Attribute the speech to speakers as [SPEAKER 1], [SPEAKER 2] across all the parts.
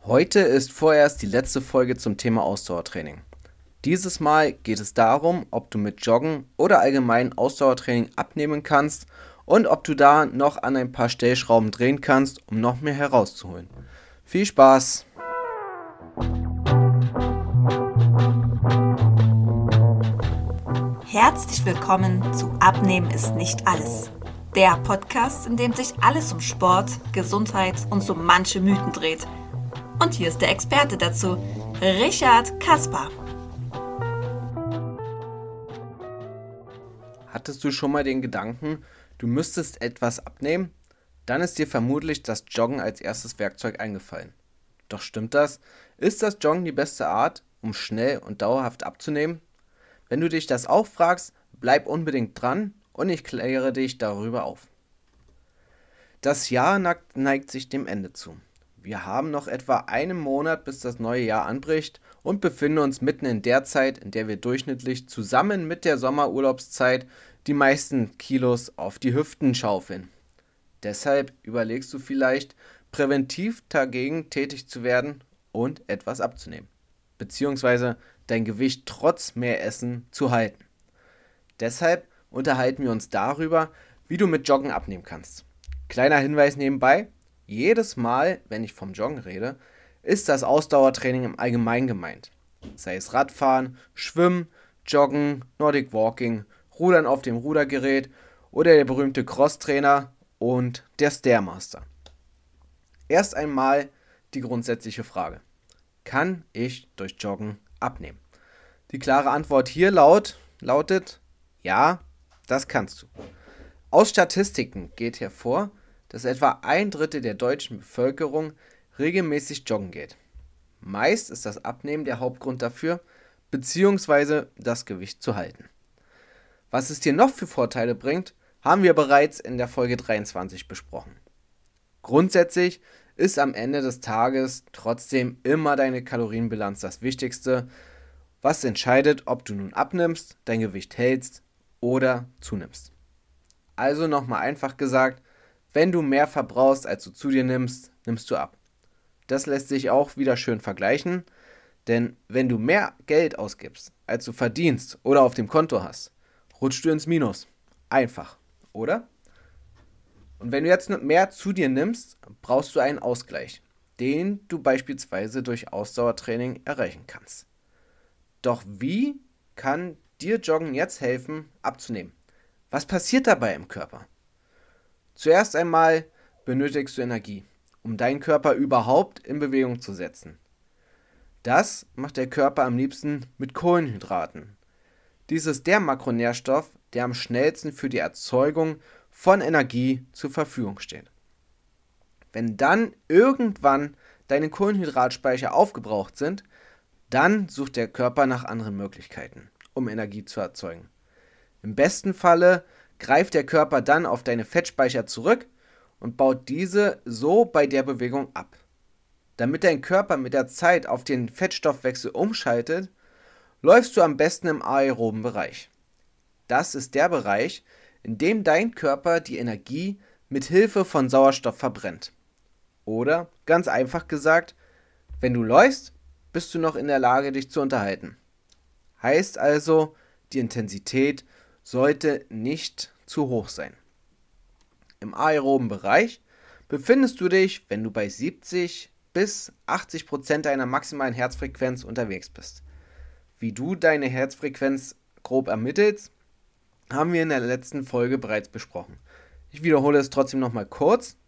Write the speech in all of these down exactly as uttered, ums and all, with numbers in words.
[SPEAKER 1] Heute ist vorerst die letzte Folge zum Thema Ausdauertraining. Dieses Mal geht es darum, ob du mit Joggen oder allgemein Ausdauertraining abnehmen kannst und ob du da noch an ein paar Stellschrauben drehen kannst, um noch mehr herauszuholen. Viel Spaß!
[SPEAKER 2] Herzlich willkommen zu Abnehmen ist nicht alles. Der Podcast, in dem sich alles um Sport, Gesundheit und so manche Mythen dreht. Und hier ist der Experte dazu, Richard Kasper.
[SPEAKER 1] Hattest du schon mal den Gedanken, du müsstest etwas abnehmen? Dann ist dir vermutlich das Joggen als erstes Werkzeug eingefallen. Doch stimmt das? Ist das Joggen die beste Art, um schnell und dauerhaft abzunehmen? Wenn du dich das auch fragst, bleib unbedingt dran und ich kläre dich darüber auf. Das Jahr neigt sich dem Ende zu. Wir haben noch etwa einen Monat, bis das neue Jahr anbricht und befinden uns mitten in der Zeit, in der wir durchschnittlich zusammen mit der Sommerurlaubszeit die meisten Kilos auf die Hüften schaufeln. Deshalb überlegst du vielleicht, präventiv dagegen tätig zu werden und etwas abzunehmen, beziehungsweise dein Gewicht trotz mehr Essen zu halten. Deshalb unterhalten wir uns darüber, wie du mit Joggen abnehmen kannst. Kleiner Hinweis nebenbei: Jedes Mal, wenn ich vom Joggen rede, ist das Ausdauertraining im Allgemeinen gemeint. Sei es Radfahren, Schwimmen, Joggen, Nordic Walking, Rudern auf dem Rudergerät oder der berühmte Crosstrainer und der Stairmaster. Erst einmal die grundsätzliche Frage: Kann ich durch Joggen abnehmen? Die klare Antwort hier laut, lautet: Ja, das kannst du. Aus Statistiken geht hervor, dass etwa ein Drittel der deutschen Bevölkerung regelmäßig joggen geht. Meist ist das Abnehmen der Hauptgrund dafür, beziehungsweise das Gewicht zu halten. Was es dir noch für Vorteile bringt, haben wir bereits in der Folge dreiundzwanzig besprochen. Grundsätzlich ist am Ende des Tages trotzdem immer deine Kalorienbilanz das Wichtigste, was entscheidet, ob du nun abnimmst, dein Gewicht hältst oder zunimmst. Also nochmal einfach gesagt: Wenn du mehr verbrauchst, als du zu dir nimmst, nimmst du ab. Das lässt sich auch wieder schön vergleichen, denn wenn du mehr Geld ausgibst, als du verdienst oder auf dem Konto hast, rutschst du ins Minus. Einfach, oder? Und wenn du jetzt mehr zu dir nimmst, brauchst du einen Ausgleich, den du beispielsweise durch Ausdauertraining erreichen kannst. Doch wie kann dir Joggen jetzt helfen, abzunehmen? Was passiert dabei im Körper? Zuerst einmal benötigst du Energie, um deinen Körper überhaupt in Bewegung zu setzen. Das macht der Körper am liebsten mit Kohlenhydraten. Dies ist der Makronährstoff, der am schnellsten für die Erzeugung von Energie zur Verfügung steht. Wenn dann irgendwann deine Kohlenhydratspeicher aufgebraucht sind, dann sucht der Körper nach anderen Möglichkeiten, um Energie zu erzeugen. Im besten Falle greift der Körper dann auf deine Fettspeicher zurück und baut diese so bei der Bewegung ab. Damit dein Körper mit der Zeit auf den Fettstoffwechsel umschaltet, läufst du am besten im aeroben Bereich. Das ist der Bereich, in dem dein Körper die Energie mit Hilfe von Sauerstoff verbrennt. Oder, ganz einfach gesagt, wenn du läufst, bist du noch in der Lage, dich zu unterhalten. Heißt also, die Intensität sollte nicht zu hoch sein. Im aeroben Bereich befindest du dich, wenn du bei siebzig bis achtzig Prozent deiner maximalen Herzfrequenz unterwegs bist. Wie du deine Herzfrequenz grob ermittelst, haben wir in der letzten Folge bereits besprochen. Ich wiederhole es trotzdem nochmal kurz.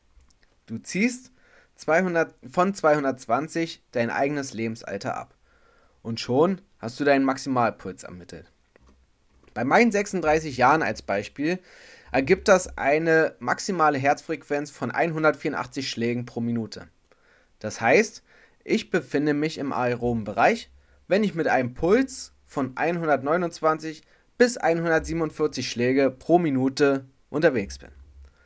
[SPEAKER 1] Du ziehst zweihundert, von zweihundertzwanzig dein eigenes Lebensalter ab und schon hast du deinen Maximalpuls ermittelt. Bei meinen sechsunddreißig Jahren als Beispiel ergibt das eine maximale Herzfrequenz von hundertvierundachtzig Schlägen pro Minute. Das heißt, ich befinde mich im aeroben Bereich, wenn ich mit einem Puls von hundertneunundzwanzig bis hundertsiebenundvierzig Schläge pro Minute unterwegs bin.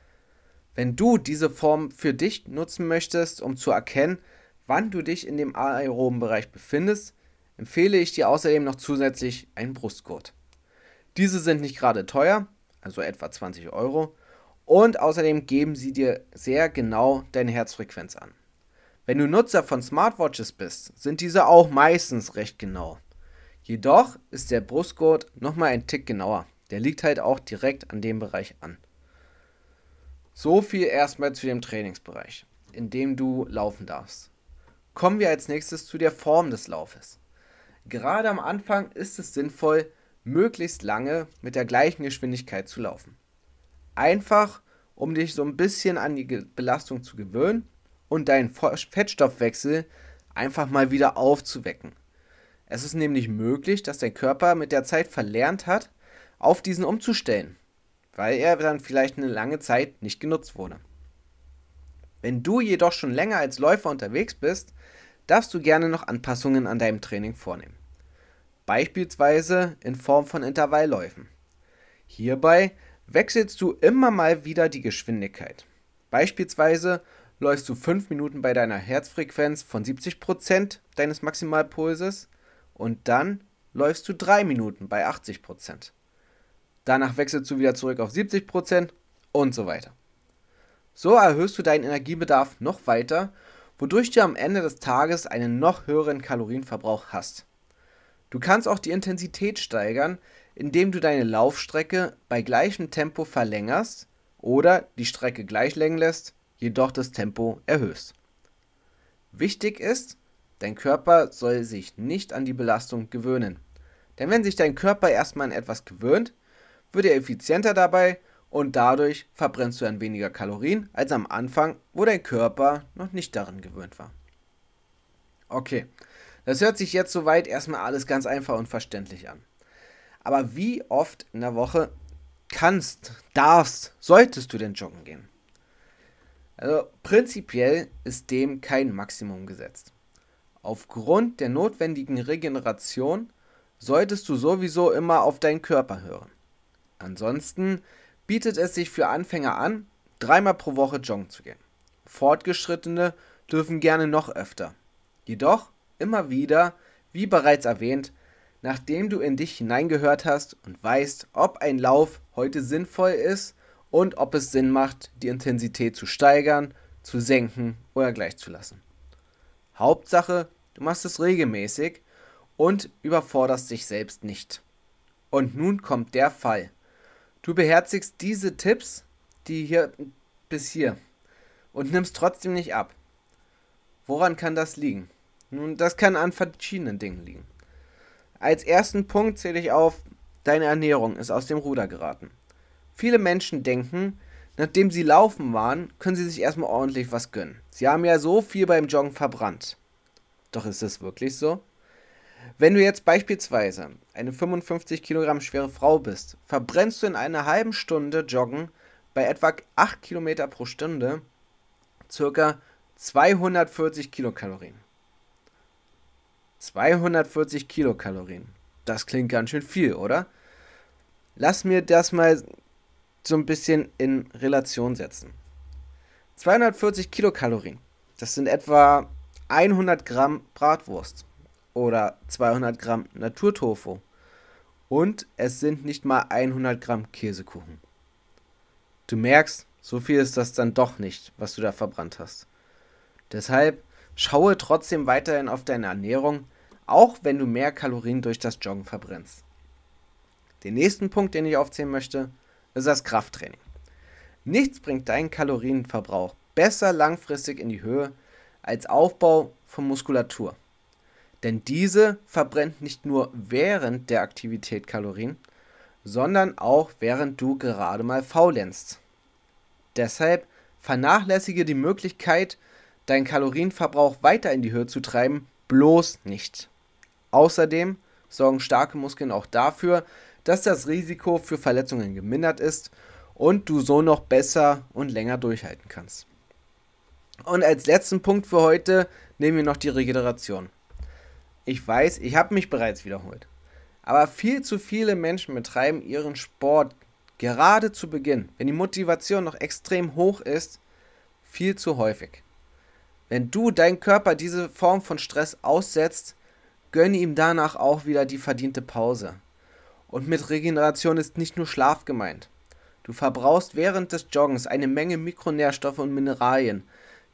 [SPEAKER 1] Wenn du diese Form für dich nutzen möchtest, um zu erkennen, wann du dich in dem aeroben Bereich befindest, empfehle ich dir außerdem noch zusätzlich einen Brustgurt. Diese sind nicht gerade teuer, also etwa zwanzig Euro, und außerdem geben sie dir sehr genau deine Herzfrequenz an. Wenn du Nutzer von Smartwatches bist, sind diese auch meistens recht genau. Jedoch ist der Brustgurt nochmal ein Tick genauer. Der liegt halt auch direkt an dem Bereich an. So viel erstmal zu dem Trainingsbereich, in dem du laufen darfst. Kommen wir als nächstes zu der Form des Laufes. Gerade am Anfang ist es sinnvoll, möglichst lange mit der gleichen Geschwindigkeit zu laufen. Einfach, um dich so ein bisschen an die Belastung zu gewöhnen und deinen Fettstoffwechsel einfach mal wieder aufzuwecken. Es ist nämlich möglich, dass dein Körper mit der Zeit verlernt hat, auf diesen umzustellen, weil er dann vielleicht eine lange Zeit nicht genutzt wurde. Wenn du jedoch schon länger als Läufer unterwegs bist, darfst du gerne noch Anpassungen an deinem Training vornehmen. Beispielsweise in Form von Intervallläufen. Hierbei wechselst du immer mal wieder die Geschwindigkeit. Beispielsweise läufst du fünf Minuten bei deiner Herzfrequenz von siebzig Prozent deines Maximalpulses und dann läufst du drei Minuten bei achtzig Prozent. Danach wechselst du wieder zurück auf siebzig Prozent und so weiter. So erhöhst du deinen Energiebedarf noch weiter, wodurch du am Ende des Tages einen noch höheren Kalorienverbrauch hast. Du kannst auch die Intensität steigern, indem du deine Laufstrecke bei gleichem Tempo verlängerst oder die Strecke gleich längen lässt, jedoch das Tempo erhöhst. Wichtig ist, dein Körper soll sich nicht an die Belastung gewöhnen. Denn wenn sich dein Körper erstmal an etwas gewöhnt, wird er effizienter dabei und dadurch verbrennst du dann weniger Kalorien als am Anfang, wo dein Körper noch nicht daran gewöhnt war. Okay, das hört sich jetzt soweit erstmal alles ganz einfach und verständlich an. Aber wie oft in der Woche kannst, darfst, solltest du denn joggen gehen? Also prinzipiell ist dem kein Maximum gesetzt. Aufgrund der notwendigen Regeneration solltest du sowieso immer auf deinen Körper hören. Ansonsten bietet es sich für Anfänger an, dreimal pro Woche joggen zu gehen. Fortgeschrittene dürfen gerne noch öfter. Jedoch immer wieder, wie bereits erwähnt, nachdem du in dich hineingehört hast und weißt, ob ein Lauf heute sinnvoll ist und ob es Sinn macht, die Intensität zu steigern, zu senken oder gleich zu lassen. Hauptsache, du machst es regelmäßig und überforderst dich selbst nicht. Und nun kommt der Fall. Du beherzigst diese Tipps, die hier bis hier, und nimmst trotzdem nicht ab. Woran kann das liegen? Nun, das kann an verschiedenen Dingen liegen. Als ersten Punkt zähle ich auf, deine Ernährung ist aus dem Ruder geraten. Viele Menschen denken, nachdem sie laufen waren, können sie sich erstmal ordentlich was gönnen. Sie haben ja so viel beim Joggen verbrannt. Doch ist es wirklich so? Wenn du jetzt beispielsweise eine fünfundfünfzig Kilogramm schwere Frau bist, verbrennst du in einer halben Stunde Joggen bei etwa acht Kilometer pro Stunde ca. zweihundertvierzig Kilokalorien. zweihundertvierzig Kilokalorien. Das klingt ganz schön viel, oder? Lass mir das mal so ein bisschen in Relation setzen. zweihundertvierzig Kilokalorien, das sind etwa hundert Gramm Bratwurst oder zweihundert Gramm Naturtofu und es sind nicht mal hundert Gramm Käsekuchen. Du merkst, so viel ist das dann doch nicht, was du da verbrannt hast. Deshalb schaue trotzdem weiterhin auf deine Ernährung, auch wenn du mehr Kalorien durch das Joggen verbrennst. Den nächsten Punkt, den ich aufzählen möchte, ist das Krafttraining. Nichts bringt deinen Kalorienverbrauch besser langfristig in die Höhe als Aufbau von Muskulatur. Denn diese verbrennt nicht nur während der Aktivität Kalorien, sondern auch während du gerade mal faulenzt. Deshalb vernachlässige die Möglichkeit, deinen Kalorienverbrauch weiter in die Höhe zu treiben, bloß nicht. Außerdem sorgen starke Muskeln auch dafür, dass das Risiko für Verletzungen gemindert ist und du so noch besser und länger durchhalten kannst. Und als letzten Punkt für heute nehmen wir noch die Regeneration. Ich weiß, ich habe mich bereits wiederholt, aber viel zu viele Menschen betreiben ihren Sport gerade zu Beginn, wenn die Motivation noch extrem hoch ist, viel zu häufig. Wenn du deinem Körper diese Form von Stress aussetzt, gönne ihm danach auch wieder die verdiente Pause. Und mit Regeneration ist nicht nur Schlaf gemeint. Du verbrauchst während des Joggens eine Menge Mikronährstoffe und Mineralien,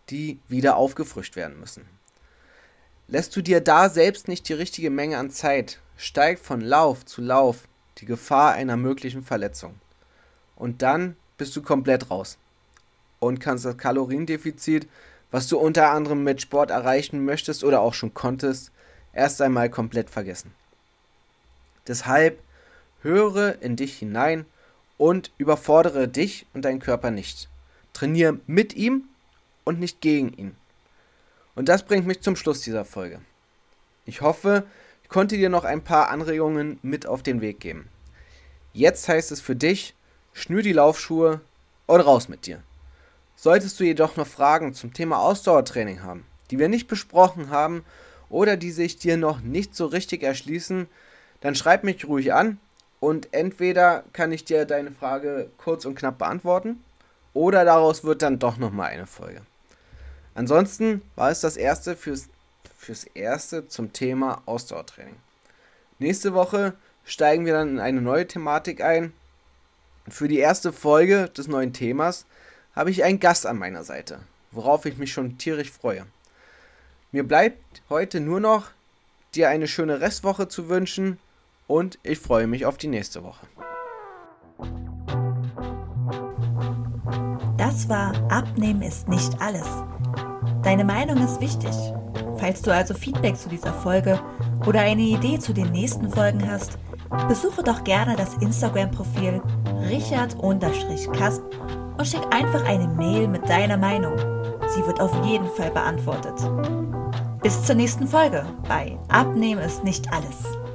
[SPEAKER 1] die wieder aufgefrischt werden müssen. Lässt du dir da selbst nicht die richtige Menge an Zeit, steigt von Lauf zu Lauf die Gefahr einer möglichen Verletzung. Und dann bist du komplett raus und kannst das Kaloriendefizit, was du unter anderem mit Sport erreichen möchtest oder auch schon konntest, erst einmal komplett vergessen. Deshalb höre in dich hinein und überfordere dich und deinen Körper nicht. Trainiere mit ihm und nicht gegen ihn. Und das bringt mich zum Schluss dieser Folge. Ich hoffe, ich konnte dir noch ein paar Anregungen mit auf den Weg geben. Jetzt heißt es für dich, schnür die Laufschuhe und raus mit dir. Solltest du jedoch noch Fragen zum Thema Ausdauertraining haben, die wir nicht besprochen haben oder die sich dir noch nicht so richtig erschließen, dann schreib mich ruhig an und entweder kann ich dir deine Frage kurz und knapp beantworten oder daraus wird dann doch nochmal eine Folge. Ansonsten war es das erste fürs, fürs erste zum Thema Ausdauertraining. Nächste Woche steigen wir dann in eine neue Thematik ein. Für die erste Folge des neuen Themas habe ich einen Gast an meiner Seite, worauf ich mich schon tierisch freue. Mir bleibt heute nur noch, dir eine schöne Restwoche zu wünschen und ich freue mich auf die nächste Woche.
[SPEAKER 2] Das war Abnehmen ist nicht alles. Deine Meinung ist wichtig. Falls du also Feedback zu dieser Folge oder eine Idee zu den nächsten Folgen hast, besuche doch gerne das Instagram-Profil richard-kasp und schick einfach eine Mail mit deiner Meinung. Sie wird auf jeden Fall beantwortet. Bis zur nächsten Folge bei Abnehmen ist nicht alles.